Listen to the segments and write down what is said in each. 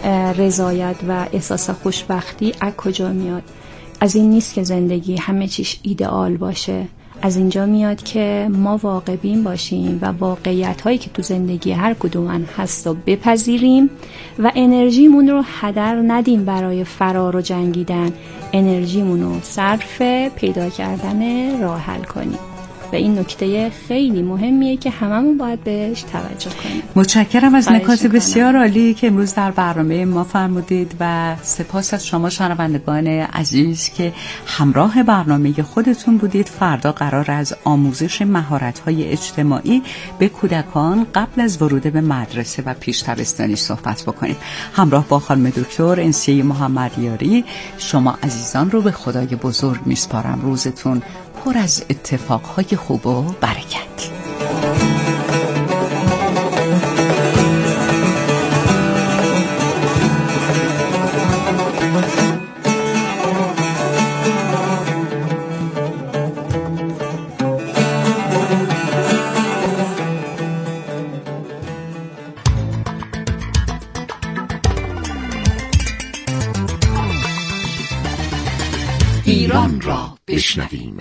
رضایت و احساس خوشبختی از کجا میاد؟ از این نیست که زندگی همه چیش ایدئال باشه. از اینجا میاد که ما واقع بین باشیم و واقعیت هایی که تو زندگی هر کدوم هست رو بپذیریم و انرژیمون رو هدر ندیم برای فرار و جنگیدن. انرژیمون رو صرف پیدا کردن راه حل کنیم و این نکته خیلی مهمیه که هممون باید بهش توجه کنیم. متشکرم از نکات بسیار عالی که امروز در برنامه ما فرمودید و سپاس از شما شنوندگان عزیز که همراه برنامه خودتون بودید. فردا قرار از آموزش مهارت‌های اجتماعی به کودکان قبل از ورود به مدرسه و پیش دبستانی صحبت بکنیم. همراه با خانم دکتر انسیه محمدیاری شما عزیزان رو به خدای بزرگ میسپارم. روزتون پر از اتفاقهای خوب و برکت. ایران را بشنویم.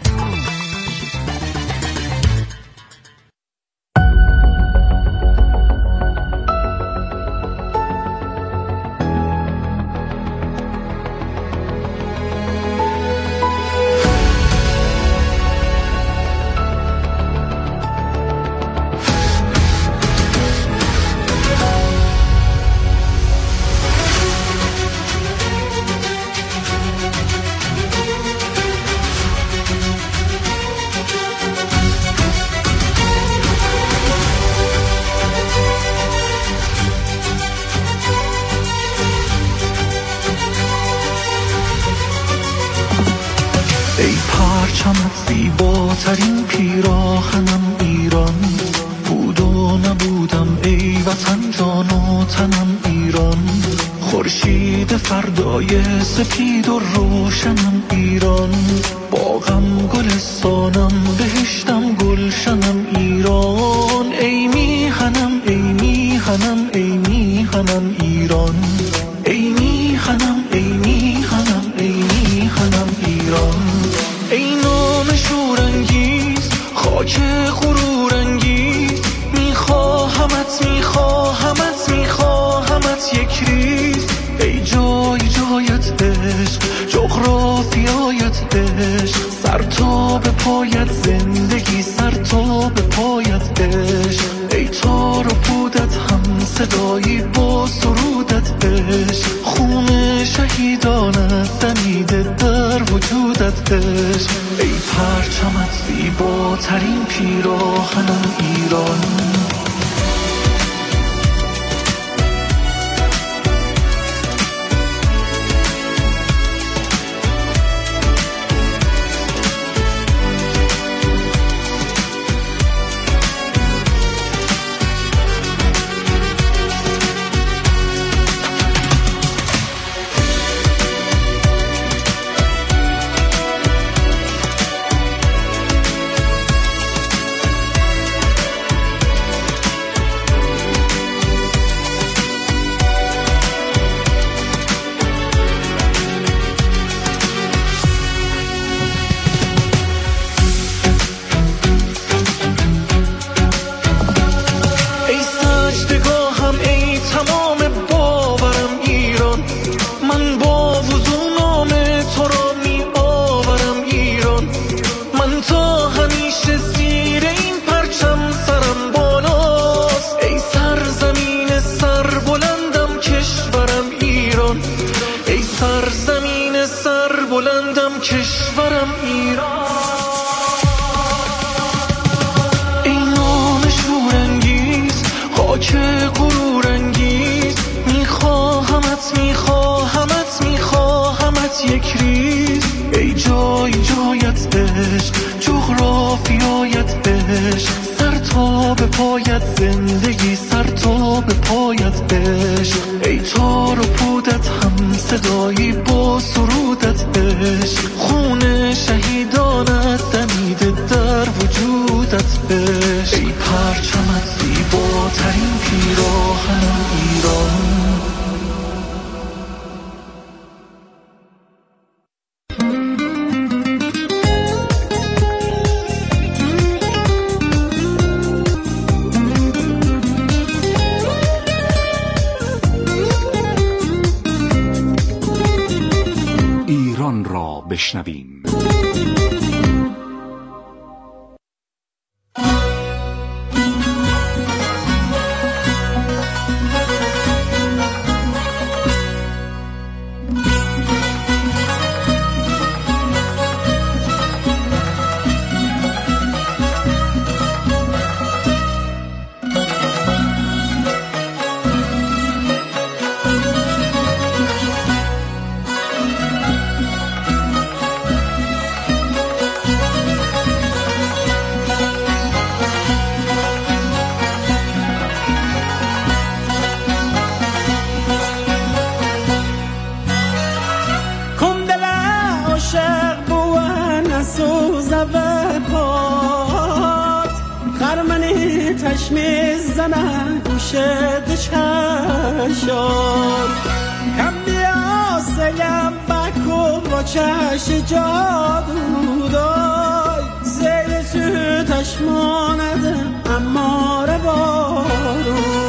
ای پرچمت زیباترین پیراهنم ایران، بود و نبودم ای وطن جان و تنم ایران، خورشید فردای سپید و روشنم ایران، باغم گلستانم بهشتم گلشنم ایران، ای میهنم ای میهنم ای میهنم ایران، ای میهنم ای میهنم ای میهنم ایران، ای نام شورانگیز خاک غرورانگیز، میخواهمت میخواهمت میخواهمت یک ریز، ای جای جایت عشق جغرافیایت عشق، سر تا به پایت زندگی سر تا به پایت عشق، ای تار و پودت هم صدایی با سرودت عشق، خون شهیدانت دمیده در وجودت عشق، ای پرچمت زیباترین پیراهنم ایران. کشورم ایران، ای نام شورانگیز خاک غرورانگیز، میخواهمت میخواهمت میخواهمت یک ریز، ای جای جایت عشق جغرافیایت عشق، سر تا به پایت زندگی سر تا به پایت عشق، ای تار و پودت هم صدایی با سرودت عشق، خون شهیدانت دمیده در وجودت عشق، ای پرچمت زیباترین پیراهنم ایران. بشنویم. چشمی زنه گوشه چشم کم بیا سلم بکو با چش جادو دای زیر تو تشمانده اماره بارود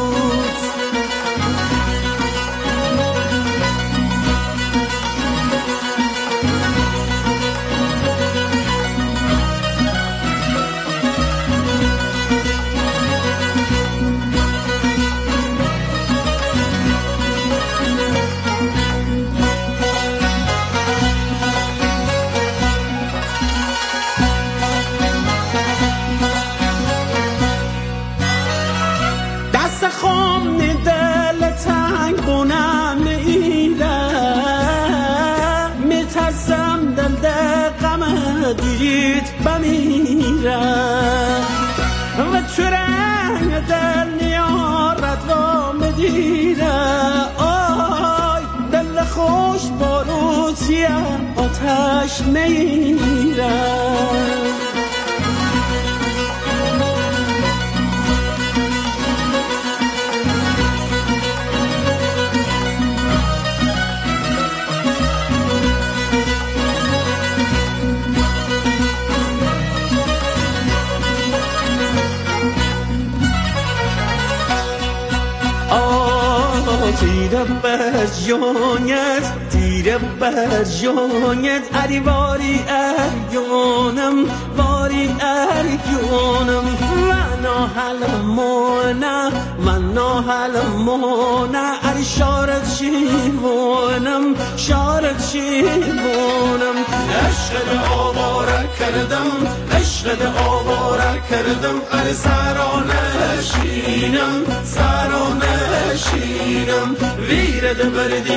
دیت بمیره و تو رنگ دل نیارت و مدیره آی دل خوش باروتیه آتش میره تیره بر جانت اری واری اریونم من ناحل مونا اری شارت شیوانم عشق آواره کردم اری سرانشینم ویرده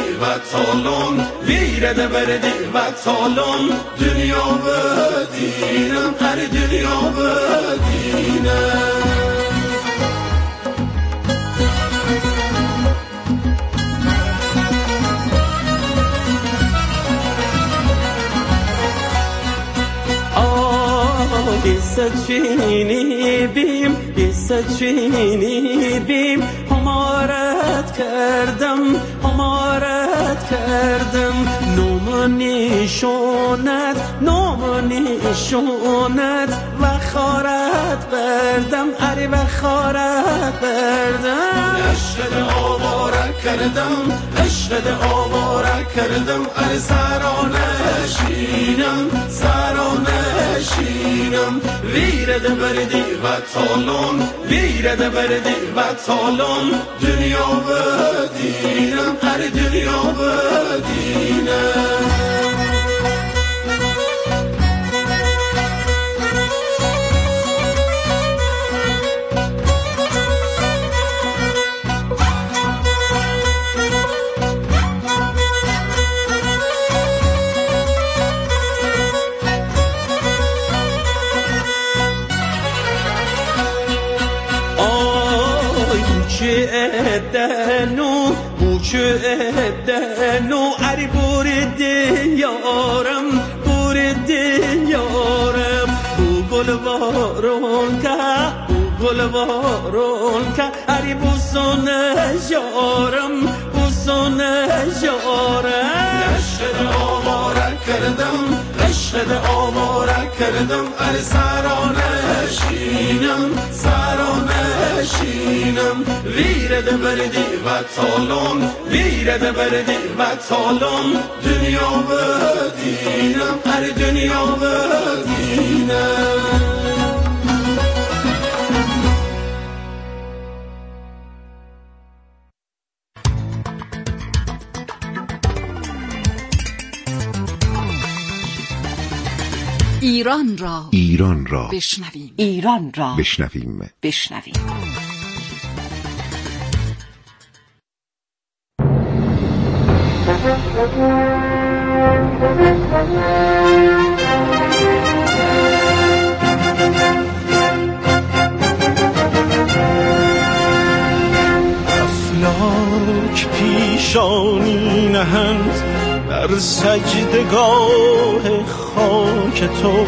بردی و تالون دنیا بدینم اری دنیا بدینم قصه چینی بیم همارت کردم نام نیشونت و خارت بردم اری و خارت بردم عشق آواره کردم اری سرانشینم ویرده بردی و تالون دنیا بدینم اری دنیا بدینم بوچه اری بورده یارم بو گلوارون که اری بوسون یارم عشق آواره کردم عشق Sede avara kردم Saraneshinem Virede berdi ve talon Virede berdi ve talon Dünya ve dinem dünya ve dinem ایران را بشنویم. ایران را بشنویم. افلاک پیشانی نهند در سجدگاه خاک تو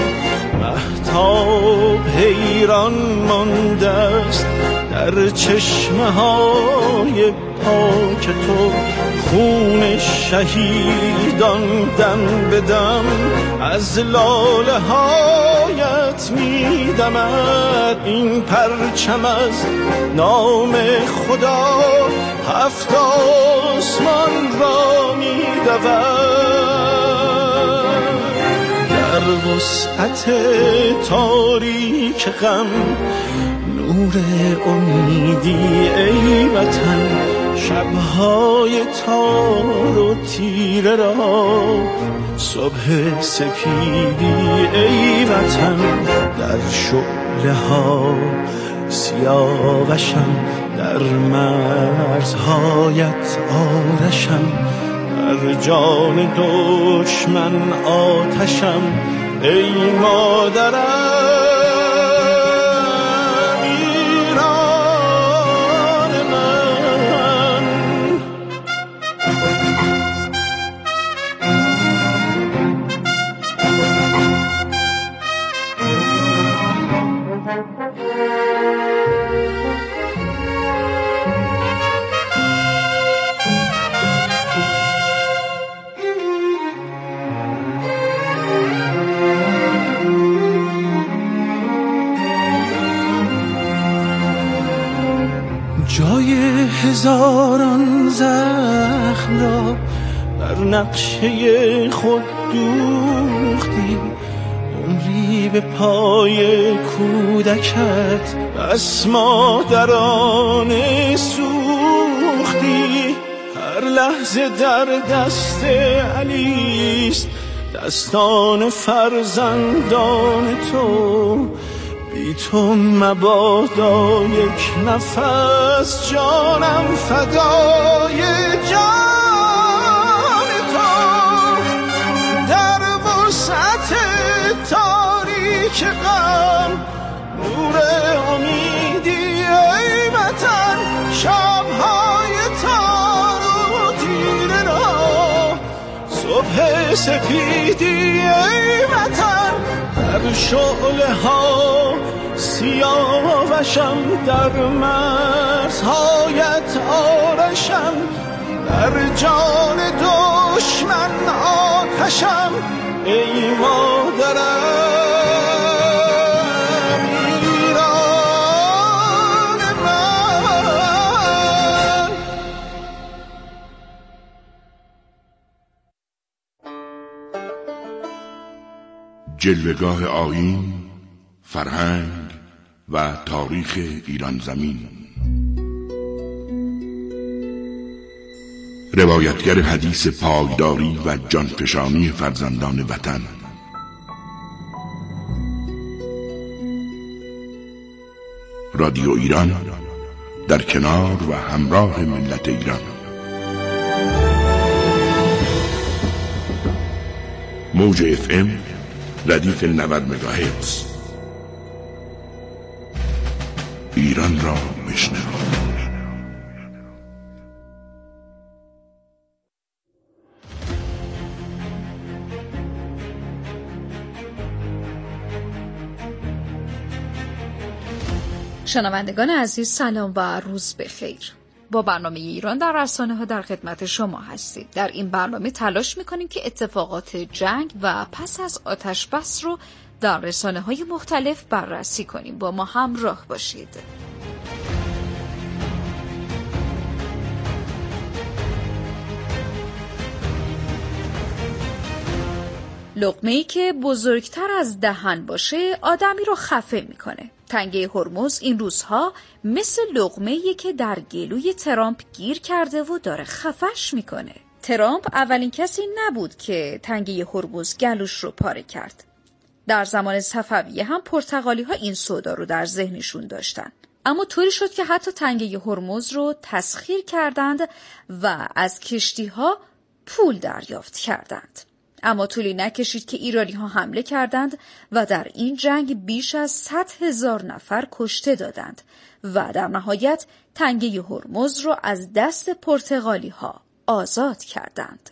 مهتاب حیران مانده است در چشمه های پاک تو خون شهیدان دم به دم از لاله هایت می دمد این پرچم از نام خدا هفت آسمان را می دود در وسعت تاریک غم نور امیدی ای وطن شبهای تار و تیره را صبح سپیدی ای وطن در شعله ها سیاوشم در مرزهایت آرشم در جان دشمن آتشم ای مادرم ایران من جای هزاران زخم را بر نقشه خود دوختی عمری به پای کودکت بس مادرانه سوختی هر لحظه در دست علیست دستان فرزندان تو بی تو مبادا یک نفس جانم فدای جان تو در وسعت تاریک غم نور امیدی ای وطن شبهای تار و تیره را صبح سپیدی ای وطن در شعله ها سیاوشم در مرزهایت آرشم در جان دشمن آتشم ای مادرم ایران من جلوه‌گاه آیین، فرهنگ و تاریخ ایران زمین. روایتگر حدیث پایداری و جانفشانی فرزندان وطن. رادیو ایران در کنار و همراه ملت ایران. موج FM ردیف 90 مگاهرتز. ایران را بشنوید. شنوندگان عزیز سلام و روز بخیر. با برنامه ایران در رسانه‌ها در خدمت شما هستیم. در این برنامه تلاش می‌کنیم که اتفاقات جنگ و پس از آتش بس رو در رسانه‌های مختلف بررسی کنیم. با ما همراه باشید. لقمه‌ای که بزرگتر از دهن باشه آدمی رو خفه میکنه. تنگه هرمز این روزها مثل لقمه‌ای که در گلوی ترامپ گیر کرده و داره خفش میکنه. ترامپ اولین کسی نبود که تنگه هرمز گلوش رو پاره کرد. در زمان صفویه هم پرتغالی‌ها این سودا رو در ذهنشون داشتن. اما طوری شد که حتی تنگه هرمز رو تسخیر کردند و از کشتی‌ها پول دریافت کردند. اما طولی نکشید که ایرانی‌ها حمله کردند و در این جنگ بیش از 100,000 نفر کشته دادند و در نهایت تنگه هرمز را از دست پرتغالی‌ها آزاد کردند.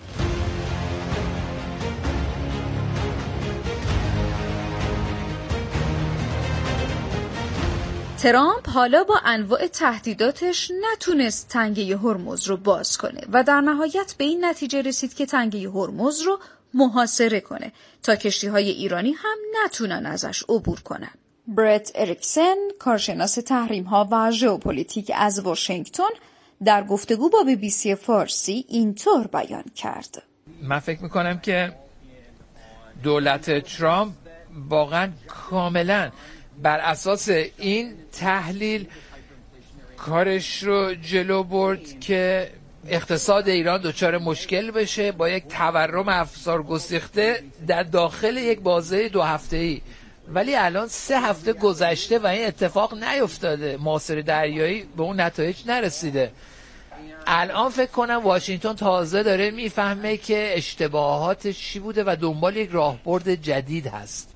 ترامپ حالا با انواع تهدیداتش نتونست تنگه هرمز رو باز کنه و در نهایت به این نتیجه رسید که تنگه هرمز رو محاصره کنه تا کشتی‌های ایرانی هم نتونن ازش عبور کنن. برت اریکسن، کارشناس تحریم‌ها و ژئوپلیتیک از واشنگتن، در گفتگو با BBC فارسی اینطور بیان کرد: من فکر می‌کنم که دولت ترامپ واقعاً کاملاً بر اساس این تحلیل کارش رو جلو برد که اقتصاد ایران دچار مشکل بشه با یک تورم افزار گسیخته در داخل یک بازه 2 هفته‌ای. ولی الان 3 هفته گذشته و این اتفاق نیفتاده. محاصره دریایی به اون نتایج نرسیده. الان فکر کنم واشنگتن تازه داره میفهمه که اشتباهاتش چی بوده و دنبال یک راهبرد جدید هست.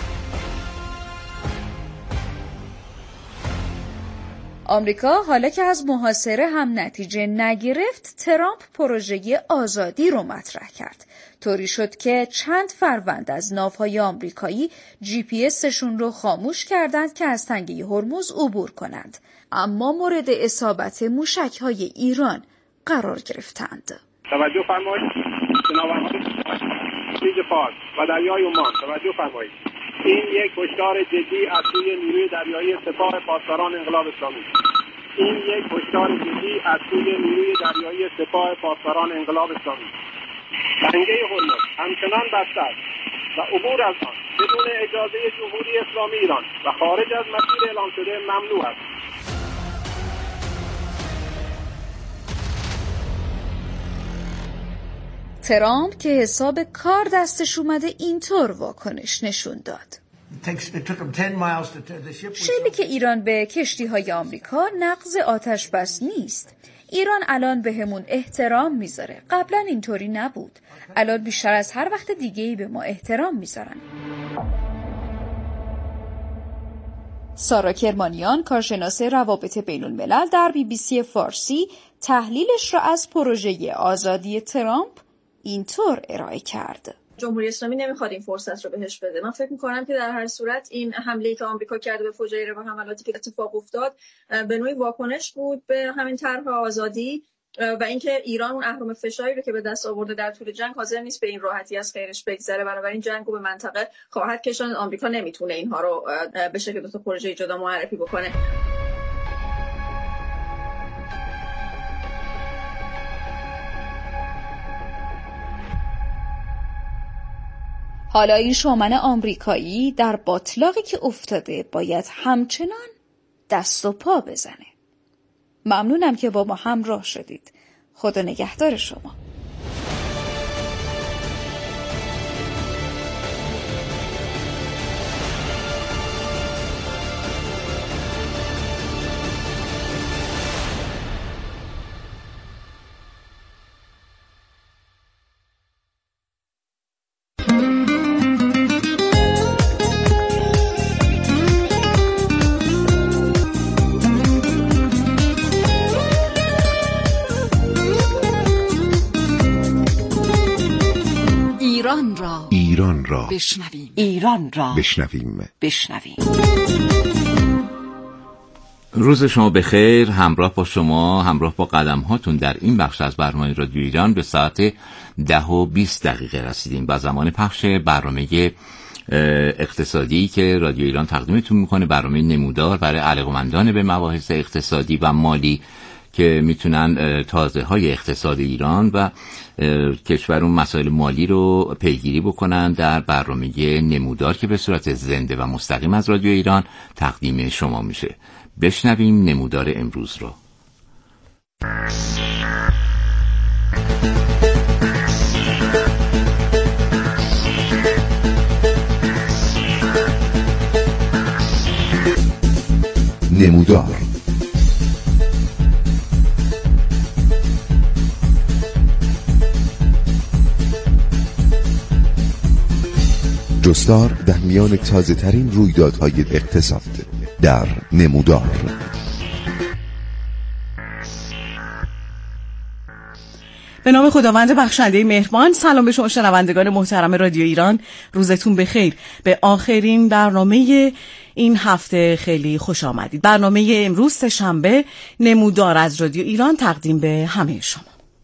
آمریکا حالا که از محاصره هم نتیجه نگرفت، ترامپ پروژه آزادی رو مطرح کرد. طوری شد که چند فروند از ناوهای آمریکایی GPS-شون رو خاموش کردند که از تنگه هرمز عبور کنند. اما مورد اصابت موشک‌های ایران قرار گرفتند. توجه فرمایید جناب خلیج فارس و دریای عمان، توجه فرمایید. این یک هشدار جدی از سوی نیروی دریایی سپاه پاسداران انقلاب اسلامی. این یک هشدار جدی از سوی نیروی دریایی سپاه پاسداران انقلاب اسلامی. تنگه هرمز همچنان بسته است و عبور از آن بدون اجازه جمهوری اسلامی ایران و خارج از مسیر اعلام شده ممنوع است. ترامپ که حساب کار دستش اومده اینطور واکنش نشون داد. شلیک ایران به کشتی‌های آمریکا نقض آتش بس نیست. ایران الان بهمون احترام میذاره. قبلا اینطوری نبود. الان بیشتر از هر وقت دیگه‌ای به ما احترام میذارن. سارا کرمانیان، کارشناس روابط بین الملل، در BBC فارسی تحلیلش را از پروژه آزادی ترامپ اینطور ارائه کرد. جمهوری اسلامی نمیخواد این فرصت رو بهش بده. من فکر میکنم که در هر صورت این حمله‌ای که آمریکا کرده به فجایع و حملاتی که اتفاق افتاد به نوعی واکنش بود به همین طرح آزادی و اینکه ایران اون اهرم فشاری رو که به دست آورده در طول جنگ حاضر نیست به این راحتی از خیرش بگذره. بنابراین جنگ رو به منطقه خواهد کشاند. آمریکا نمیتونه اینها رو به شکل دو تا پروژه جدا معرفی بکنه. حالا این شومن آمریکایی در باطلاقی که افتاده باید همچنان دست و پا بزنه. ممنونم که با ما همراه شدید. خدا نگهدار شما. ایران را بشنویم. ایران را بشنویم. روز شما بخیر. همراه با شما، همراه با قدم هاتون در این بخش از برنامه رادیو ایران به ساعت 10:20 رسیدیم و زمان پخش برنامه اقتصادی که رادیو ایران تقدیمتون میکنه، برنامه نمودار برای علاقه‌مندان به مباحث اقتصادی و مالی که میتونن تازه های اقتصاد ایران و کشورون مسائل مالی رو پیگیری بکنن در برنامه نمودار که به صورت زنده و مستقیم از رادیو ایران تقدیم شما میشه. بشنویم نمودار امروز رو. نمودار جستار در میان تازه ترین رویدادهای اقتصاد در نمودار. به نام خداوند بخشنده مهربان. سلام به شما شنوندگان محترم رادیو ایران، روزتون بخیر. به آخرین برنامه این هفته خیلی خوش آمدید. برنامه امروز سه‌شنبه، نمودار از رادیو ایران تقدیم به همه شما.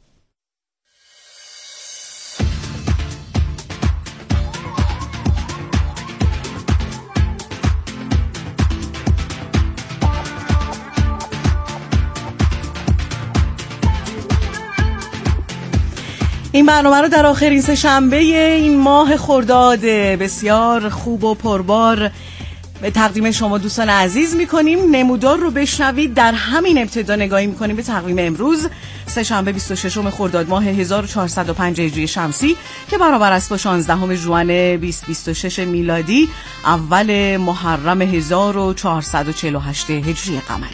این برنامه رو در آخرین سه‌شنبه این ماه خرداد بسیار خوب و پربار به تقدیم شما دوستان عزیز میکنیم. نمودار رو بشنوید. در همین ابتدا نگاهی میکنیم به تقویم امروز، سه‌شنبه 26 خرداد ماه 1405 هجری شمسی که برابر است با 16 ژوئن 2026 میلادی، اول محرم 1448 هجری قمری.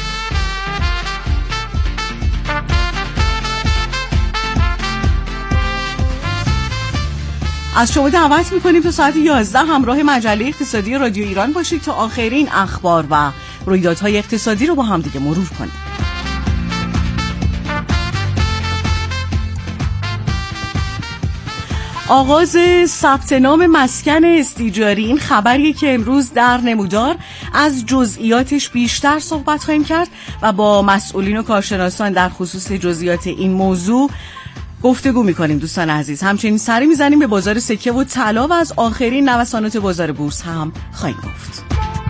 از شما دعوت میکنیم تا ساعت 11 همراه مجله اقتصادی رادیو ایران باشید تا آخرین اخبار و رویدادهای اقتصادی رو با هم دیگه مرور کنیم. آغاز ثبت نام مسکن استیجاری، این خبریه که امروز در نمودار از جزئیاتش بیشتر صحبت خواهیم کرد و با مسئولین و کارشناسان در خصوص جزئیات این موضوع گفتگو میکنیم دوستان عزیز. همچنین سری میزنیم به بازار سکه و طلا و از آخرین نوسانات بازار بورس هم خواهیم گفت.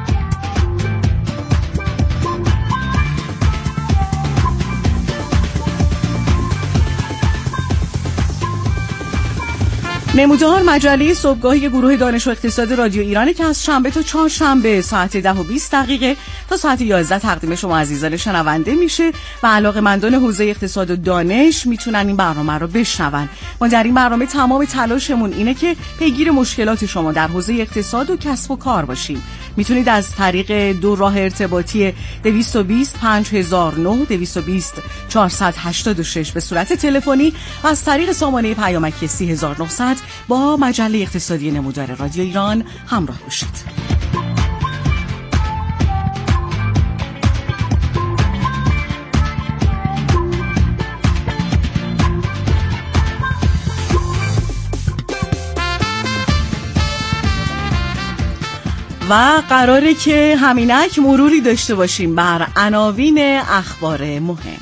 نمودار مجله صبحگاهی گروه دانش و اقتصاد رادیو ایران که از شنبه تا چهارشنبه ساعت 10:20 تا ساعت 11 تقدیم شما عزیزان شنونده میشه و علاقه‌مندان حوزه اقتصاد و دانش میتونن این برنامه رو بشنون. ما در این برنامه تمام تلاشمون اینه که پیگیر مشکلات شما در حوزه اقتصاد و کسب و کار باشیم. میتونید از طریق دو راه ارتباطی 220 5009 220 486 به صورت تلفنی و از طریق سامانه پیامکی 3900 با مجله اقتصادی نمودار رادیو ایران همراه باشید. و قراره که همینک مروری داشته باشیم بر عناوین اخبار مهم.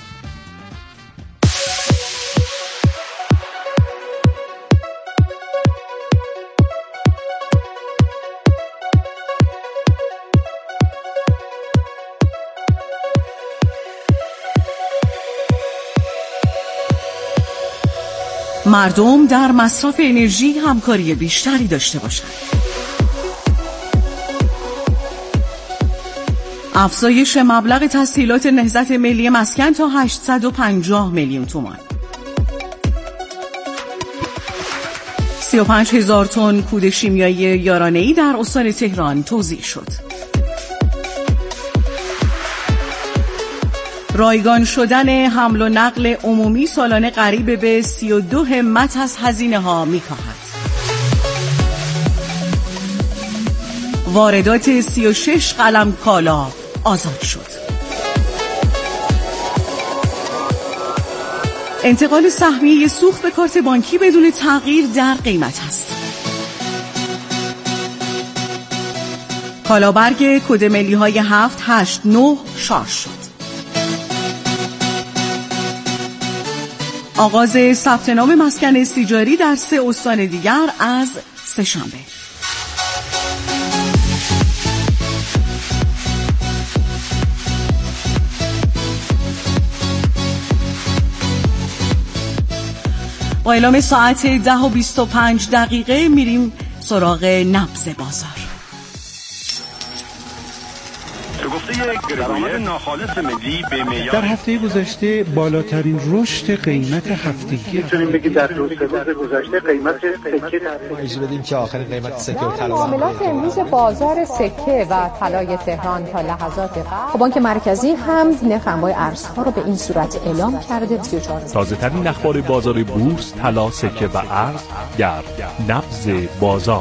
مردم در مصرف انرژی همکاری بیشتری داشته باشند. افزایش مبلغ تسهیلات نهضت ملی مسکن تا 850 میلیون تومان. 35,000 تن کود شیمیایی یارانه‌ای در استان تهران توزیع شد. رایگان شدن حمل و نقل عمومی سالانه قریب به 32 همت از هزینه ها می‌کاهد. واردات 36 قلم کالا آزاد شد. انتقال سهمیه سوخت به کارت بانکی بدون تغییر در قیمت است. کالابرگ کد ملی های 789 شارژ شد. آغاز ثبت نام مسکن استیجاری در 3 استان دیگر از سه‌شنبه. با اعلام ساعت 10:25 میریم سراغ نبض بازار. در هفته گذشته بالاترین رشد قیمت هفتگی میتونیم بگیم در 2 روز گذشته قیمت سکه ترجیح بدیم که آخرین قیمت سکه و طلا معاملات امروز بازار سکه و طلای تهران تا لحظات قبل بانک مرکزی هم نرخ انواع ارزها رو به این صورت اعلام کرده. 34 تازه‌ترین اخبار بازار بورس، طلا، سکه و ارز در نبض بازار.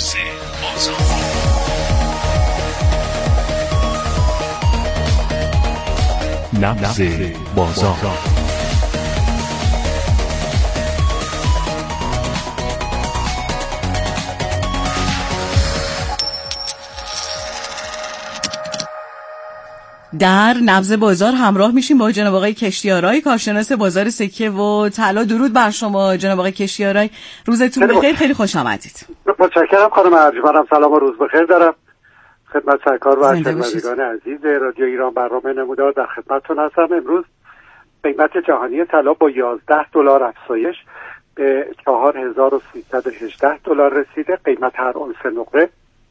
نبض بازار. در نبض بازار همراه میشیم با جناب آقای کشتیارای، کارشناس بازار سکه و طلا. درود بر شما جناب آقای کشتیارای، روزتون بخیر، خیلی خوش آمدید. متشکرم خانم ارجمندم، سلام و روز بخیر دارم خدمت سرکار و شنوندگان عزیز رادیو ایران. برنامه نمودار در خدمتتون هستم. امروز قیمت جهانی طلا با $11 افزایش به $4318 رسیده. قیمت هر اونس نقره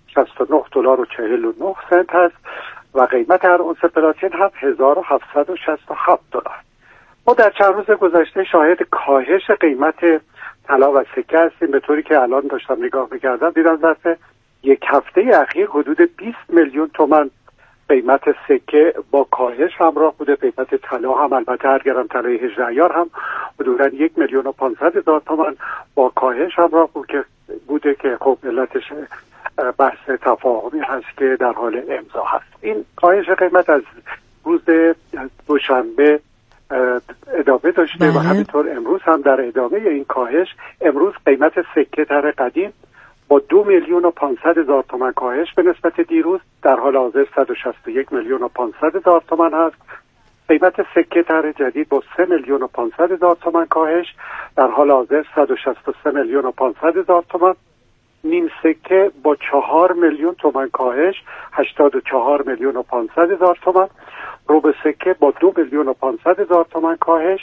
$69.49 هست و قیمت هر اونس پلاتین هم $1767. ما در چند روز گذشته شاهد کاهش قیمت طلا و سکه هستیم، به طوری که الان داشتم نگاه می‌کردم دیدم ظرف یک هفته اخیر حدود 20 میلیون تومان قیمت سکه با کاهش همراه بوده. قیمت طلا هم البته هر گرم طلای 18 عیار هم حدوداً 1,500,000 تومان با کاهش همراه بوده که خب علتش بحث تفاهمی هست که در حال امضا هست. این کاهش قیمت از روز دوشنبه ادامه داشته و همینطور امروز هم در ادامه این کاهش. امروز قیمت سکه تر قدیم با 2,500,000 تومان کاهش به نسبت دیروز در حال حاضر 161,500,000 تومان هست. قیمت سکه تر جدید با 3,500,000 تومان کاهش در حال حاضر 163,500,000 تومان. نیم سکه با 4 میلیون تومان کاهش 84,500,000 تومان. ربع سکه با 2,500,000 تومان کاهش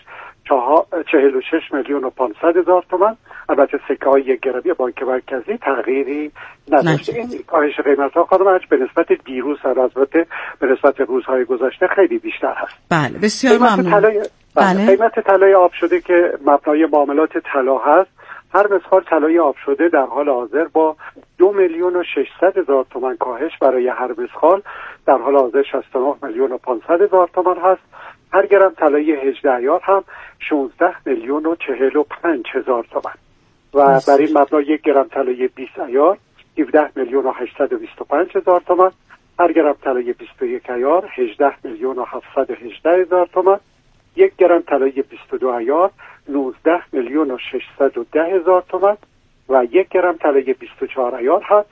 46,500,000 تومان. البته سکه های 1 گرمی بانک مرکزی تغییری نداشته. این کاهش قیمت ها خانم به نسبت دیروز البته به نسبت روزهای گذشته خیلی بیشتر هست. بله بسیار ممنون. قیمت طلای آب شده که مبنای معاملات طلا هست، هر مسخال طلای آب شده در حال حاضر با 2,600,000 تومان کاهش برای هر مسخال در حال حاضر 69,500,000 تومان هست. هر گرم طلای 18 عیار هم 16,045,000 تومان و برای این مبنا 1 گرم طلای 20 عیار 17,825,000 تومان. هر گرم طلای 21 عیار 18,718,000 تومان. 1 گرم طلای 22 عیار 19,610,000 تومان و 1 گرم طلای 24 عیار هم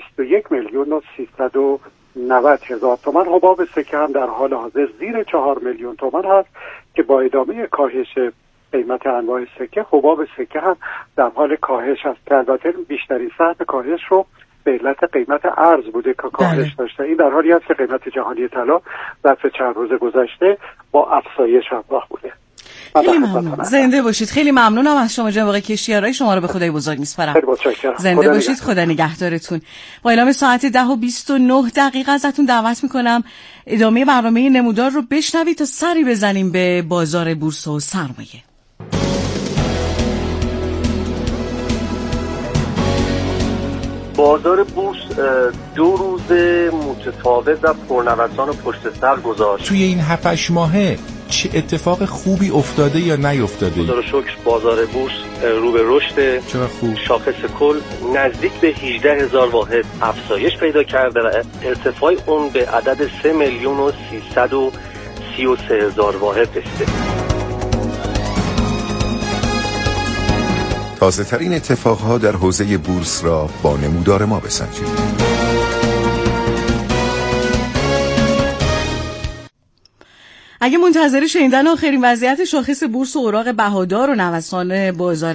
21,390,000 تومان. حباب سکه هم در حال حاضر زیر 4 میلیون تومان هست که با ادامه کاهش قیمت انواع سکه حباب سکه هم در حال کاهش است که البته بیشترین سهم کاهش رو به علت قیمت ارز بوده که کاهش داشته. این در حالی است که قیمت جهانی طلا ظرف چند روز گذشته با افزایش همراه بوده. خیلی ممنون. زنده باشید. خیلی ممنونم از شما جناب آقای کشتیارای، شما رو به خدای بزرگ میسپارم. زنده باشید، خدا نگهدارتون. با اعلام ساعت 10:29 ازتون دعوت میکنم ادامه برنامه نمودار رو بشنوید تا سری بزنیم به بازار بورس و سرمایه. بازار بورس 2 روز متفاوت و پرنوسان و پشت سر گذاشت. توی این 7-8 ماهه چه اتفاق خوبی افتاده یا نیفتاده؟ خدا رو شکر بازار بورس رو به رشد. چرا خوب؟ شاخص کل نزدیک به 18,000 واحد افزایش پیدا کرده و ارتفاع اون به عدد 3,333,000 واحد رسیده. تازه ترین اتفاقها در حوزه بورس را با نمودار ما بسنجید. اگه منتظر شنیدن آخرین وضعیت شاخص بورس و اوراق بهادار و نوسان بازار